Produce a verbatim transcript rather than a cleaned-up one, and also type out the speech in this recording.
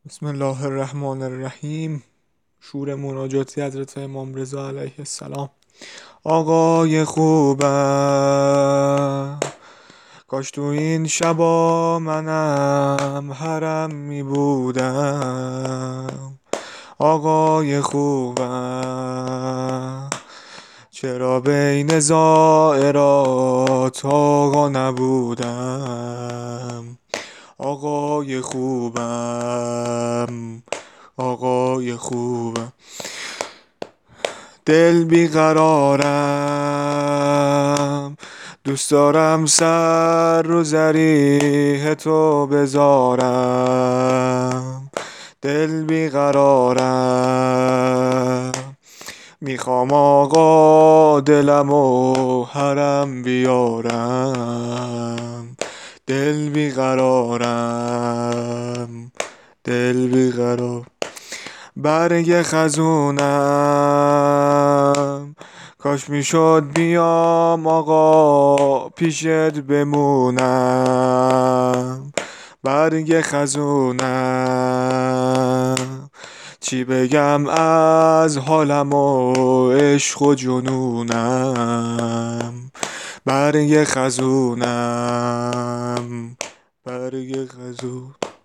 بسم الله الرحمن الرحیم. شور مناجاتی حضرت امام رضا علیه السلام. آقای خوبم کاش تو این شبا منم حرم می بودم. آقای خوبم چرا بین زائرات آقا نبودم. آقای خوبم آقای خوبم دل بیقرارم، دوست دارم سر رو زریح تو بذارم. دل بیقرارم، میخوام آقا دلم و حرم بیارم. دل بیقرارم دل بیقرار برگ خزونم کاش میشد بیام آقا پیشت بمونم. برگ خزونم چی بگم از حالم و عشق و جنونم. برگ خزونم برگ خزون